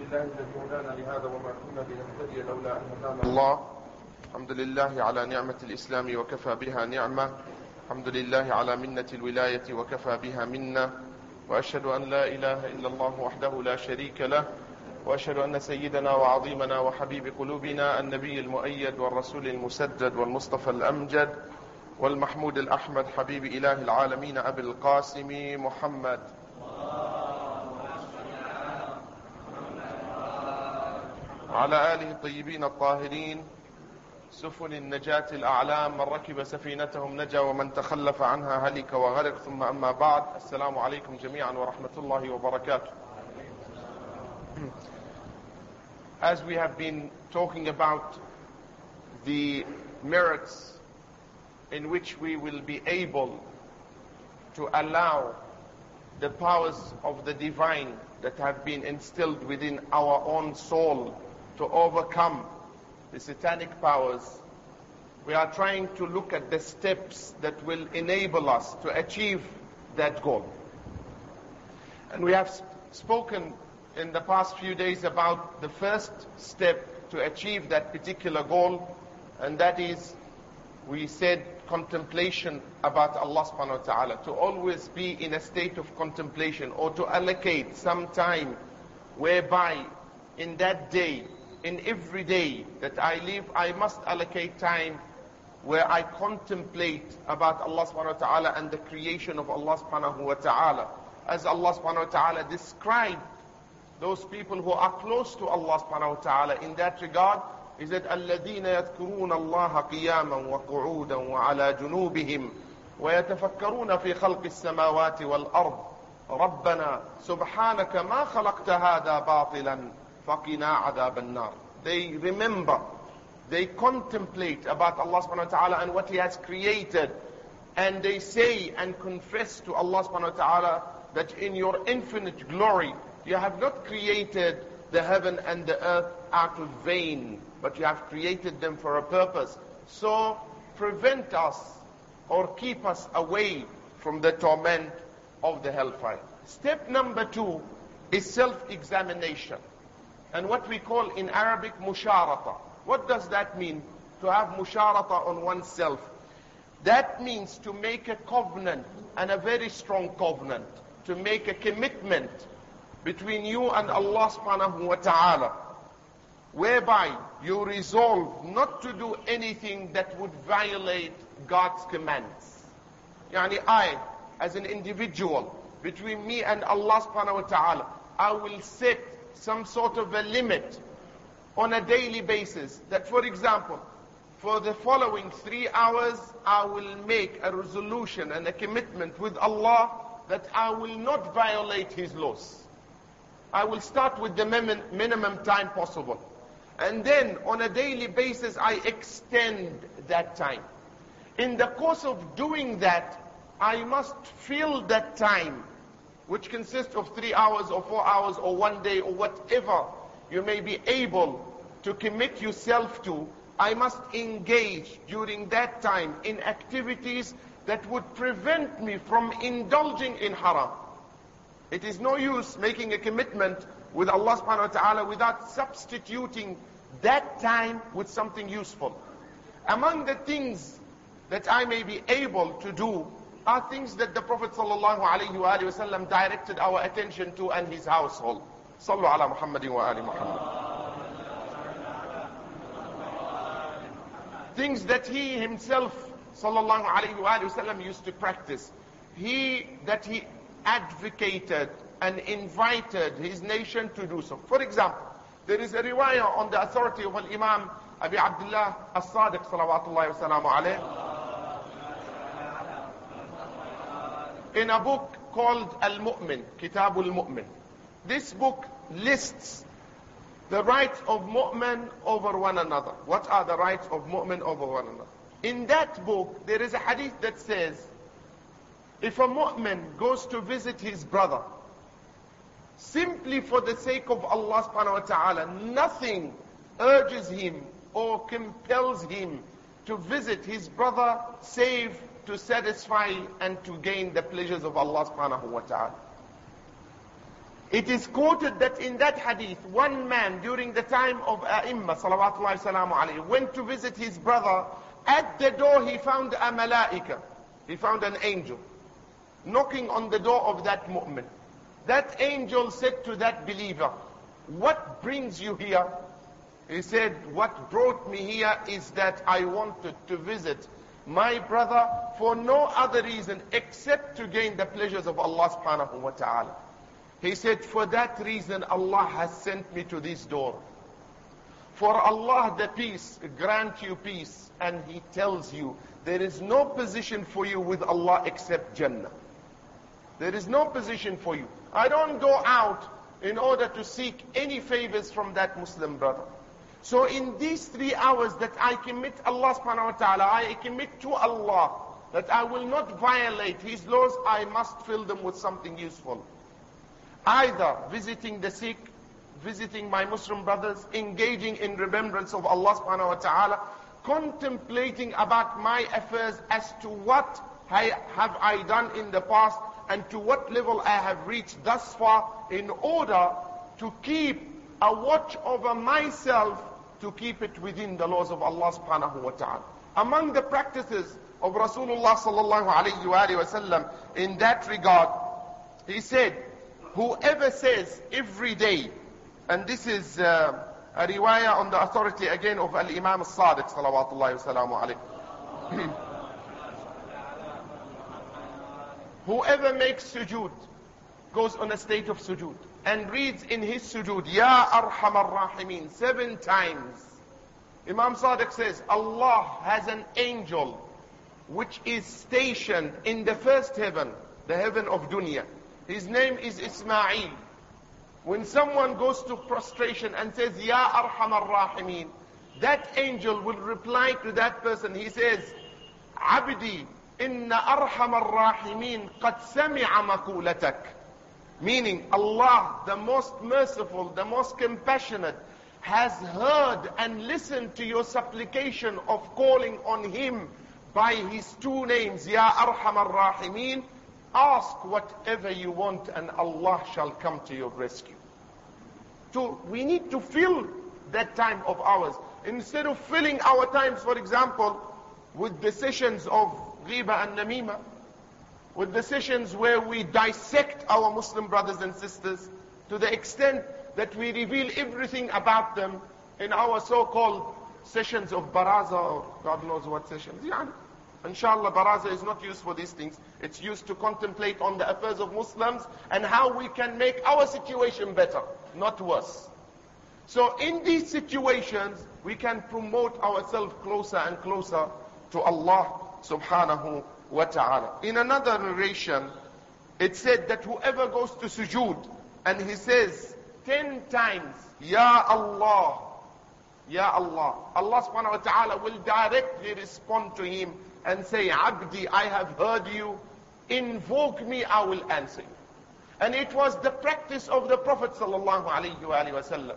لله الذي هدانا لهذا وما كنا لنهتدي لولا أن هدانا الله. الحمد لله على نعمة الإسلام وكفى بها نعمة. الحمد لله على منة الولاية وكفى بها منة. وأشهد أن لا إله إلا الله وحده لا شريك له، وأشهد أن سيدنا وعظيمنا وحبيب قلوبنا النبي المؤيد والرسول المسدد والمصطفى الأمجد والمحمود الأحمد حبيب إله العالمين أبي القاسم محمد على آله الطيبين الطاهرين سفن النجاة الأعلام، من ركب سفينتهم نجا ومن تخلف عنها هلك وغرق. ثم أما بعد، السلام عليكم جميعا ورحمة الله وبركاته. As we have been talking about the merits in which we will be able to allow the powers of the divine that have been instilled within our own soul to overcome the satanic powers, we are trying to look at the steps that will enable us to achieve that goal. And we have spoken in the past few days about the first step to achieve that particular goal, and that is, we said, contemplation about Allah subhanahu wa ta'ala, to always be in a state of contemplation, or to allocate some time whereby in that day, in every day that I live, I must allocate time where I contemplate about Allah subhanahu wa ta'ala and the creation of Allah subhanahu wa ta'ala. As Allah subhanahu wa ta'ala described those people who are close to Allah subhanahu wa ta'ala in that regard, is that الَّذِينَ يَذْكُرُونَ اللَّهَ قِيَامًا وَقُعُودًا وَعَلَى جُنُوبِهِمْ وَيَتَفَكَّرُونَ فِي خَلْقِ السَّمَاوَاتِ وَالْأَرْضِ رَبَّنَا سُبْحَانَكَ مَا خَلَقْتَ هَذَا بَاطِلًا فَقِنَا عَذَابَ النَّارِ. They remember, they contemplate about Allah subhanahu wa ta'ala and what He has created, and they say and confess to Allah subhanahu wa ta'ala that in your infinite glory, you have not created the heaven and the earth out of vain, but you have created them for a purpose. So prevent us or keep us away from the torment of the hellfire. Step number 2 is self-examination, and what we call in Arabic musharata. What does that mean? To have musharata on oneself. That means to make a covenant, and a very strong covenant, to make a commitment between you and Allah subhanahu wa ta'ala, whereby you resolve not to do anything that would violate God's commands. Yani I, as an individual, between me and Allah subhanahu wa ta'ala, I will set some sort of a limit on a daily basis, that, for example, for the following 3 hours, I will make a resolution and a commitment with Allah that I will not violate His laws. I will start with the minimum time possible. And then on a daily basis, I extend that time. In the course of doing that, I must fill that time, which consists of 3 hours or 4 hours or 1 day or whatever you may be able to commit yourself to. I must engage during that time in activities that would prevent me from indulging in haram. It is no use making a commitment with Allah subhanahu wa ta'ala without substituting that time with something useful. Among the things that I may be able to do are things that the Prophet sallallahu alayhi wa sallam directed our attention to and his household. Sallu ala Muhammadin wa ali Muhammad. Things that he himself sallallahu alayhi wa sallam used to practice. He advocated and invited his nation to do so. For example, there is a riwayah on the authority of Imam Abi Abdullah As-Sadiq salawatullahi wa salamu alayh, in a book called Al-Mu'min, Kitabul Mu'min. This book lists the rights of mu'min over one another. What are the rights of mu'min over one another? In that book, there is a hadith that says, if a mu'min goes to visit his brother, simply for the sake of Allah subhanahu wa ta'ala, nothing urges him or compels him to visit his brother save to satisfy and to gain the pleasures of Allah subhanahu wa ta'ala. It is quoted that in that hadith, one man during the time of A'imma, salawatullahi salamu alayhi, went to visit his brother. At the door he found a malaika. He found an angel knocking on the door of that mu'min. That angel said to that believer, "What brings you here?" He said, "What brought me here is that I wanted to visit my brother for no other reason except to gain the pleasures of Allah subhanahu wa ta'ala." He said, "For that reason Allah has sent me to this door. For Allah the peace, grant you peace." And he tells you, there is no position for you with Allah except Jannah. There is no position for you. I don't go out in order to seek any favors from that Muslim brother. So in these 3 hours that I commit Allah subhanahu wa ta'ala, I commit to Allah that I will not violate His laws, I must fill them with something useful. Either visiting the sick, visiting my Muslim brothers, engaging in remembrance of Allah subhanahu wa ta'ala, contemplating about my affairs as to what have I done in the past and to what level I have reached thus far, in order to keep a watch over myself, to keep it within the laws of Allah subhanahu wa ta'ala. Among the practices of Rasulullah sallallahu alayhi wa sallam in that regard, he said, whoever says every day, and this is a riwayah on the authority again of Al-Imam As-Sadiq salawatullahi wa salamu alayhi. Whoever makes sujood, goes on a state of sujood, and reads in his sujood, Ya Arhamar Rahimin, 7 times. Imam Sadiq says, Allah has an angel which is stationed in the first heaven, the heaven of dunya. His name is Ismail. When someone goes to prostration and says, Ya Arhamar Rahimin, that angel will reply to that person. He says, Abdi, Inna Arhamar Rahimin qad sami'a makulatak. Meaning, Allah, the most merciful, the most compassionate, has heard and listened to your supplication of calling on Him by His 2 names, Ya Arhamar Rahimin. Ask whatever you want and Allah shall come to your rescue. So we need to fill that time of ours. Instead of filling our times, for example, with the sessions of Ghiba and Namima, with the sessions where we dissect our Muslim brothers and sisters to the extent that we reveal everything about them in our so-called sessions of Baraza, or God knows what sessions. Yeah. Inshallah, Baraza is not used for these things. It's used to contemplate on the affairs of Muslims and how we can make our situation better, not worse. So in these situations, we can promote ourselves closer and closer to Allah subhanahu wa ta'ala. In another narration, it said that whoever goes to sujood and he says 10 times, Ya Allah, Ya Allah, Allah subhanahu wa ta'ala will directly respond to him and say, Abdi, I have heard you, invoke me, I will answer you. And it was the practice of the Prophet sallallahu alayhi wa sallam,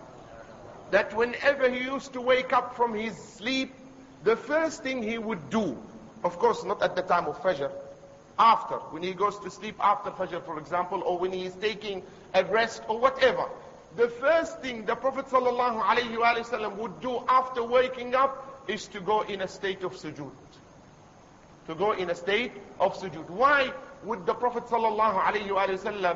that whenever he used to wake up from his sleep, the first thing he would do, of course not at the time of Fajr, after, when he goes to sleep after Fajr, for example, or when he is taking a rest or whatever, the first thing the Prophet sallallahu alayhi wa sallam would do after waking up is to go in a state of sujood. To go in a state of sujood. Why would the Prophet sallallahu alayhi wa sallam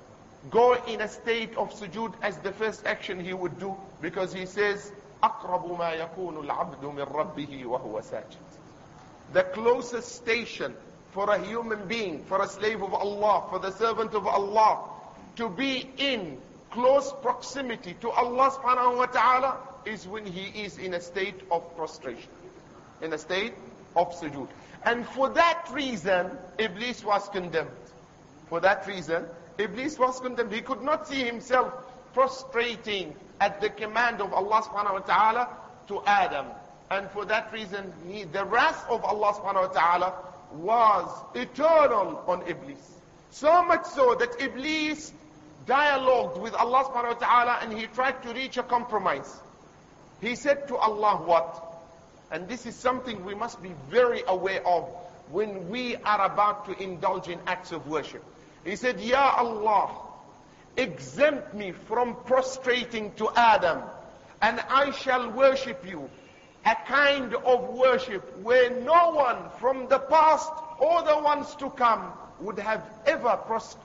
go in a state of sujood as the first action he would do? Because he says, أَقْرَبُ مَا يَكُونُ الْعَبْدُ مِنْ رَبِّهِ وَهُوَ سَاجِدٌ. The closest station for a human being, for a slave of Allah, for the servant of Allah, to be in close proximity to Allah subhanahu wa ta'ala is when he is in a state of prostration, in a state of sujood. And for that reason, Iblis was condemned. For that reason, Iblis was condemned. He could not see himself prostrating at the command of Allah subhanahu wa ta'ala to Adam. And for that reason, the wrath of Allah subhanahu wa ta'ala was eternal on Iblis. So much so that Iblis dialogued with Allah subhanahu wa ta'ala and he tried to reach a compromise. He said to Allah what? And this is something we must be very aware of when we are about to indulge in acts of worship. He said, Ya Allah, exempt me from prostrating to Adam, and I shall worship you a kind of worship where no one from the past or the ones to come would have ever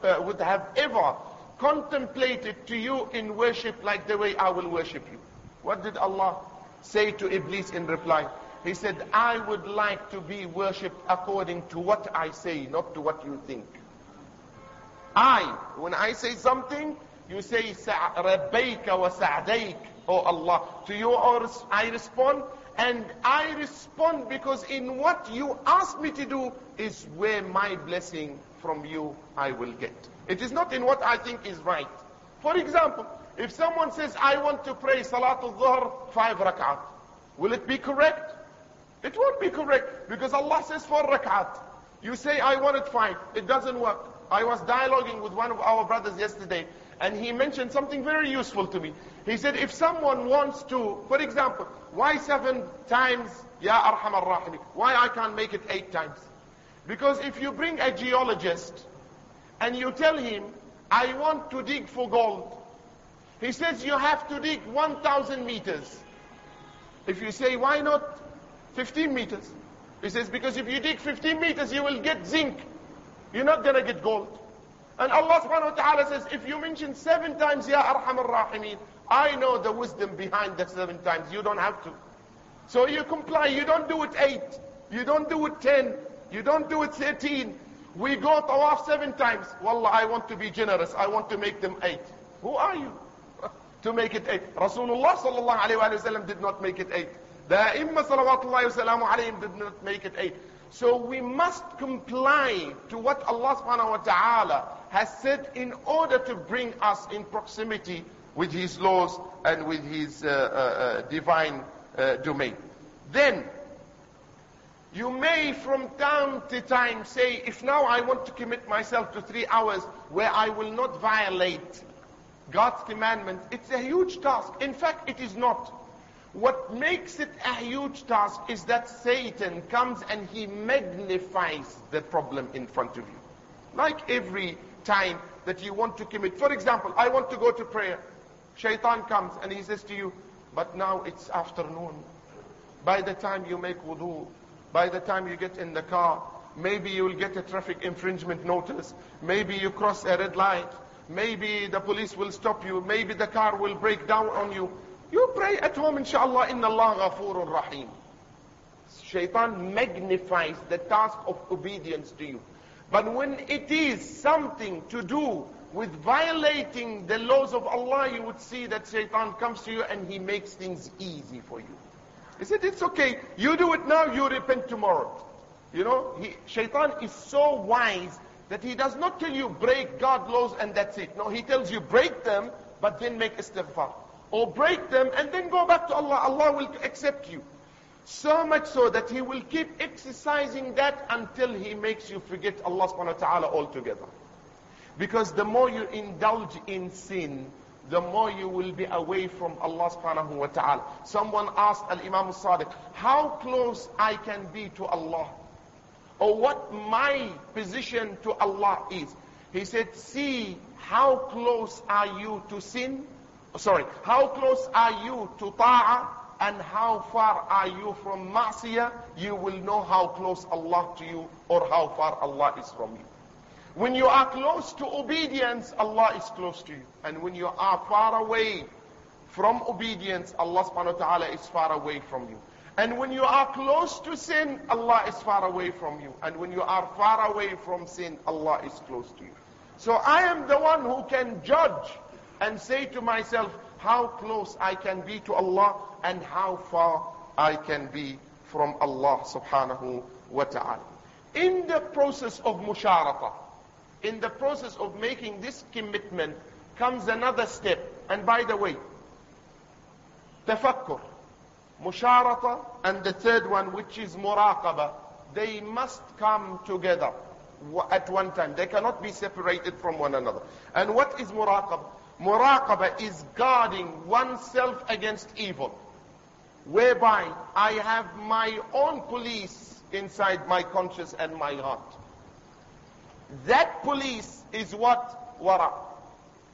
contemplated to you in worship like the way I will worship you. What did Allah say to Iblis in reply? He said, I would like to be worshipped according to what I say, not to what you think. When I say something, you say, Rabbayka wa sa'dayk, oh Allah. To you I respond, and I respond because in what you ask me to do is where my blessing from you I will get. It is not in what I think is right. For example, if someone says, I want to pray Salatul Dhuhr 5 rak'at, will it be correct? It won't be correct, because Allah says 4 rak'at. You say, I want it 5. It doesn't work. I was dialoguing with one of our brothers yesterday, and he mentioned something very useful to me. He said, if someone wants to, for example, why 7 times, Ya Arhamar Rahimi? Why I can't make it 8 times? Because if you bring a geologist, and you tell him, I want to dig for gold, he says you have to dig 1,000 meters. If you say, why not 15 meters? He says, because if you dig 15 meters, you will get zinc. You're not going to get gold. And Allah subhanahu wa ta'ala says, if you mention 7 times, Ya Arhamar Rahimeen, I know the wisdom behind the 7 times. You don't have to. So you comply. You don't do it 8. You don't do it 10. You don't do it 13. We go tawaf 7 times. Wallah, I want to be generous. I want to make them 8. Who are you to make it 8? Rasulullah sallallahu alayhi wa sallam did not make it 8. The Imam salawatullahi wa salamu alayhim did not make it 8. So we must comply to what Allah subhanahu wa ta'ala has said in order to bring us in proximity with His laws and with His divine domain. Then, you may from time to time say, if now I want to commit myself to 3 hours where I will not violate God's commandment, it's a huge task. In fact, it is not. What makes it a huge task is that Satan comes and he magnifies the problem in front of you. Like every time that you want to commit. For example, I want to go to prayer. Shaitan comes and he says to you, but now it's afternoon. By the time you make wudu, by the time you get in the car, maybe you will get a traffic infringement notice. Maybe you cross a red light. Maybe the police will stop you. Maybe the car will break down on you. You pray at home, inshallah, inna Allah ghafurur rahim. Shaitan magnifies the task of obedience to you. But when it is something to do with violating the laws of Allah, you would see that Shaitan comes to you and he makes things easy for you. He said, it's okay. You do it now, you repent tomorrow. You know, Shaitan is so wise that he does not tell you break God's laws and that's it. No, he tells you break them, but then make istighfar. Or break them and then go back to Allah. Allah will accept you. So much so that he will keep exercising that until he makes you forget Allah subhanahu wa ta'ala altogether. Because the more you indulge in sin, the more you will be away from Allah subhanahu wa ta'ala. Someone asked Al-Imam al-Sadiq, how close I can be to Allah? Or what my position to Allah is. He said, see how close are you to sin? How close are you to ta'ah? And how far are you from ma'siyah? You will know how close Allah to you or how far Allah is from you. When you are close to obedience, Allah is close to you. And when you are far away from obedience, Allah subhanahu wa ta'ala is far away from you. And when you are close to sin, Allah is far away from you. And when you are far away from sin, Allah is close to you. So I am the one who can judge and say to myself how close I can be to Allah and how far I can be from Allah subhanahu wa ta'ala. In the process of musharata, in the process of making this commitment, comes another step. And by the way, tafakkur, musharata, and the third one, which is muraqaba, they must come together at one time. They cannot be separated from one another. And what is muraqaba? Muraqaba is guarding oneself against evil, whereby I have my own police inside my conscience and my heart. That police is what? Wara.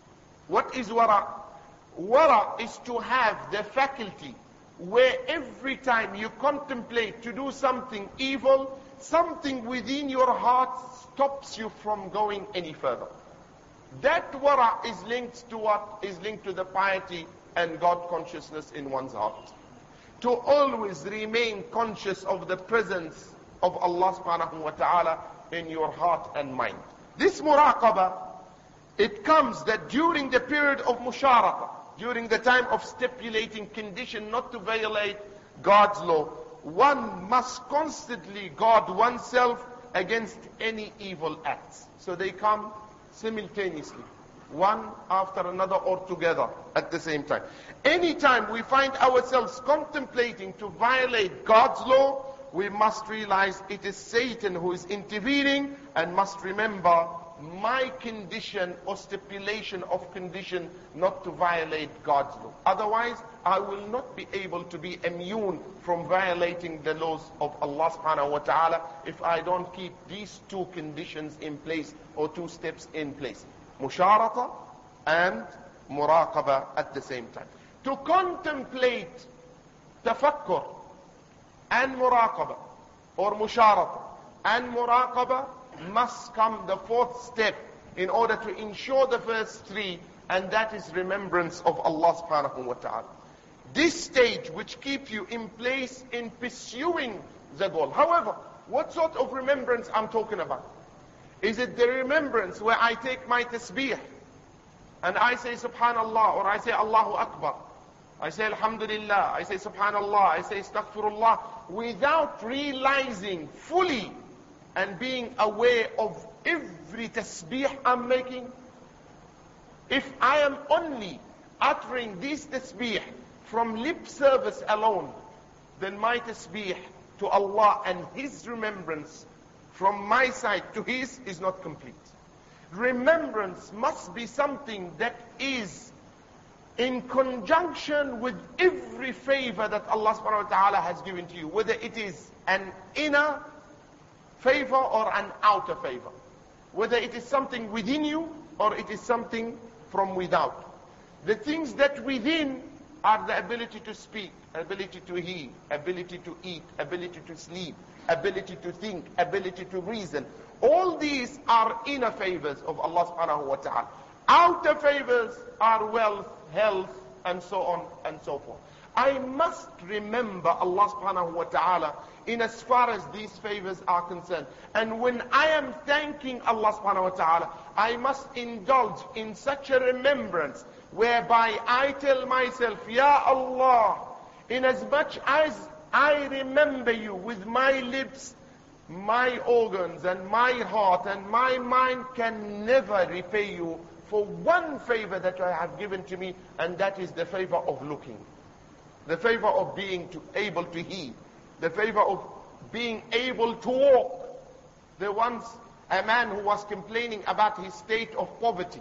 What is wara? Wara is to have the faculty where every time you contemplate to do something evil, something within your heart stops you from going any further. That wara is linked to what? Is linked to the piety and God consciousness in one's heart. To always remain conscious of the presence of Allah subhanahu wa ta'ala in your heart and mind. This muraqabah, it comes that during the period of musharaka, during the time of stipulating condition not to violate God's law, one must constantly guard oneself against any evil acts. So they come simultaneously, one after another or together at the same time. Anytime we find ourselves contemplating to violate God's law, we must realize it is Satan who is intervening, and must remember my condition or stipulation of condition not to violate God's law. Otherwise, I will not be able to be immune from violating the laws of Allah subhanahu wa ta'ala if I don't keep these two conditions in place, or two steps in place. Musharata and muraqabah at the same time. To contemplate tafakkur and muraqabah, or musharata and muraqabah, must come the fourth step in order to ensure the first three, and that is remembrance of Allah subhanahu wa ta'ala. This stage which keeps you in place in pursuing the goal. However, what sort of remembrance I'm talking about? Is it the remembrance where I take my tasbih and I say subhanallah, or I say Allahu Akbar, I say alhamdulillah, I say subhanallah, I say astaghfirullah, without realizing fully and being aware of every tasbih I'm making? If I am only uttering this tasbih from lip service alone, then my tasbih to Allah and His remembrance from my side to His is not complete. Remembrance must be something that is in conjunction with every favor that Allah subhanahu wa ta'ala has given to you, whether it is an inner favor or an outer favor, whether it is something within you or it is something from without. The things that within are the ability to speak, ability to hear, ability to eat, ability to sleep, ability to think, ability to reason. All these are inner favors of Allah subhanahu wa ta'ala. Outer favors are wealth, health, and so on and so forth. I must remember Allah subhanahu wa ta'ala in as far as these favors are concerned. And when I am thanking Allah subhanahu wa ta'ala, I must indulge in such a remembrance whereby I tell myself, Ya Allah, in as much as I remember you with my lips, my organs and my heart and my mind can never repay you for one favor that you have given to me, and that is the favor of looking, the favor of being able to hear, the favor of being able to walk. There once a man who was complaining about his state of poverty,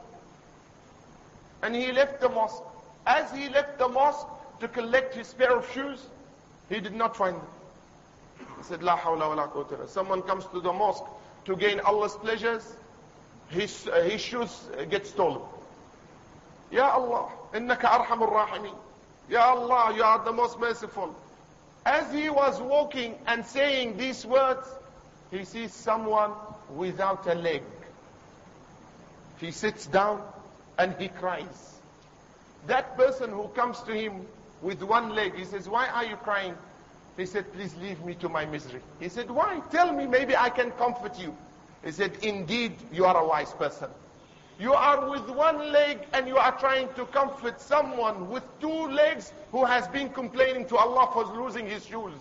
and he left the mosque. As he left the mosque to collect his pair of shoes, he did not find them. He said, La hawla wa la quwwata illa billah. Someone comes to the mosque to gain Allah's pleasures, his shoes get stolen. Ya Allah, innaka arhamur rahimin. Ya Allah, you are the most merciful. As he was walking and saying these words, he sees someone without a leg. He sits down and he cries. That person who comes to him with one leg, he says, why are you crying? He said, please leave me to my misery. He said, why? Tell me, maybe I can comfort you. He said, indeed, you are a wise person. You are with one leg and you are trying to comfort someone with two legs who has been complaining to Allah for losing his shoes.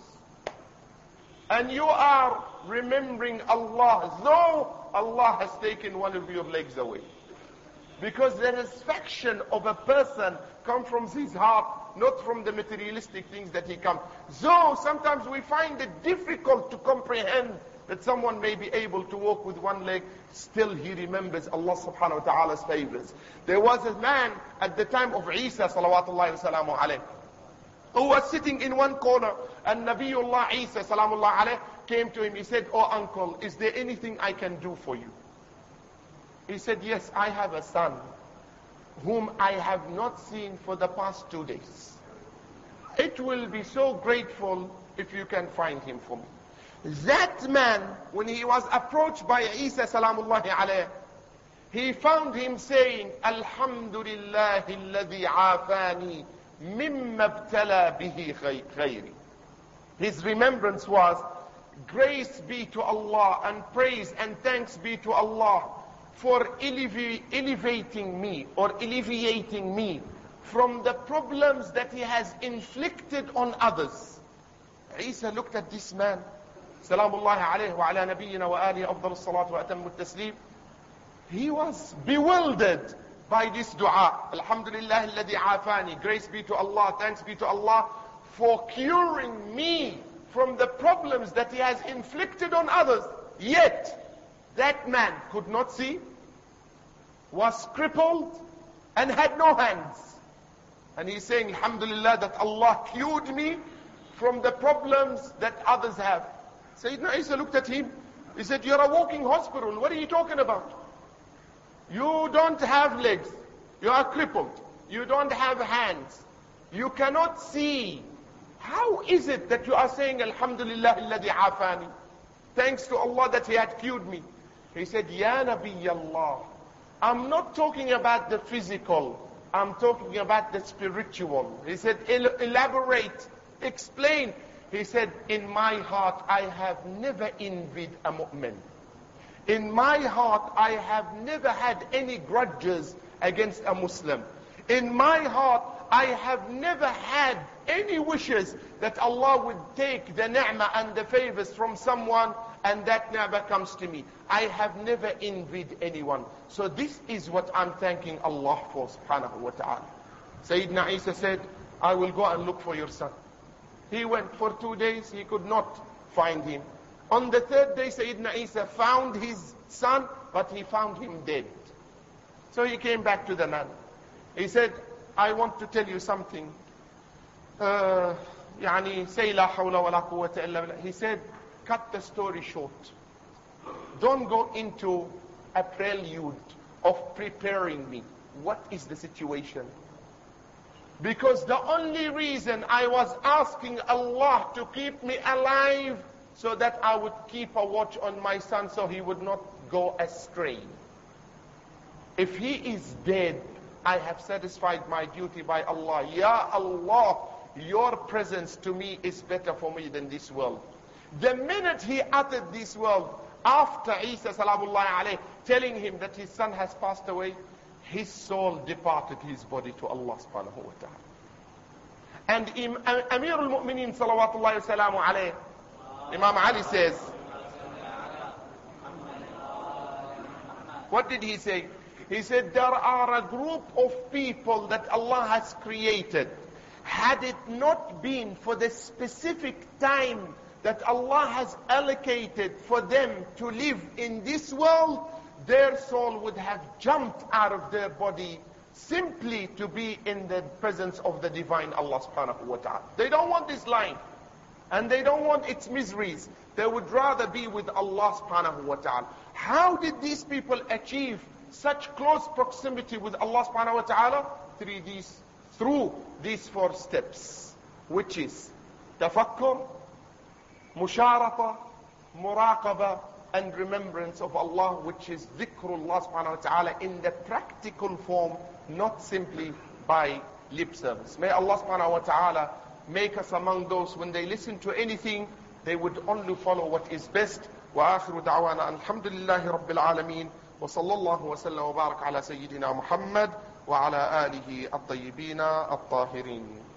And you are remembering Allah, though Allah has taken one of your legs away. Because the satisfaction of a person comes from his heart, not from the materialistic things that he comes. So sometimes we find it difficult to comprehend that someone may be able to walk with one leg, still he remembers Allah subhanahu wa ta'ala's favors. There was a man at the time of Isa salawatullahi wa salamu alayhi, who was sitting in one corner, and Nabiullah Isa salamullah alayhi came to him. He said, oh uncle, is there anything I can do for you? He said, yes, I have a son whom I have not seen for the past 2 days. It will be so grateful if you can find him for me. That man, when he was approached by Isa salamullahi alayhi, he found him saying, Alhamdulillahi alladhi afani mimma ibtala bihi ghayri. His remembrance was, grace be to Allah and praise and thanks be to Allah for elevating me or alleviating me from the problems that he has inflicted on others. Isa looked at this man, salamullahi alayhi wa ala nabiyyina wa alihi afdal salatu wa atammu taslim. He was bewildered by this dua. Alhamdulillah alladhi afani. Grace be to Allah, thanks be to Allah for curing me from the problems that he has inflicted on others. Yet, that man could not see, was crippled, and had no hands. And he's saying, Alhamdulillah, that Allah cured me from the problems that others have. Sayyidina Isa looked at him. He said, you're a walking hospital. What are you talking about? You don't have legs. You are crippled. You don't have hands. You cannot see. How is it that you are saying, Alhamdulillah alladhi afani? Thanks to Allah that He had cured me. He said, Ya Nabi Allah, I'm not talking about the physical. I'm talking about the spiritual. He said, elaborate, explain. He said, in my heart, I have never envied a mu'min. In my heart, I have never had any grudges against a Muslim. In my heart, I have never had any wishes that Allah would take the ni'mah and the favors from someone and that never comes to me. I have never envied anyone. So this is what I'm thanking Allah for, subhanahu wa ta'ala. Sayyidina Isa said, I will go and look for your son. He went for 2 days, he could not find him. On the 3rd day, Sayyidina Isa found his son, but he found him dead. So he came back to the man. He said, I want to tell you something. Say la hawla wa la quwwata illa billah. He said, cut the story short. Don't go into a prelude of preparing me. What is the situation? Because the only reason I was asking Allah to keep me alive so that I would keep a watch on my son so he would not go astray. If he is dead, I have satisfied my duty by Allah. Ya Allah, your presence to me is better for me than this world. The minute he uttered this word, after Isa salamullahi alayhi telling him that his son has passed away, his soul departed his body to Allah subhanahu wa ta'ala. And Amir al-Mu'mineen salawatullahi wa salamu alayhi, Imam Ali says, what did he say? He said, there are a group of people that Allah has created. Had it not been for the specific time that Allah has allocated for them to live in this world, their soul would have jumped out of their body simply to be in the presence of the divine Allah subhanahu wa ta'ala. They don't want this life, and they don't want its miseries. They would rather be with Allah subhanahu wa ta'ala. How did these people achieve such close proximity with Allah subhanahu wa ta'ala? Through these 4 steps, which is tafakkur, musharata, muraqaba, and remembrance of Allah, which is dhikrullah subhanahu wa ta'ala in the practical form, not simply by lip service. May Allah subhanahu wa ta'ala make us among those when they listen to anything, they would only follow what is best. Wa akhiru da'wana alhamdulillahi rabbil alameen wa sallallahu wa sallam wa barak ala sayyidina Muhammad wa ala alihi at-tayyibin at-tahirin.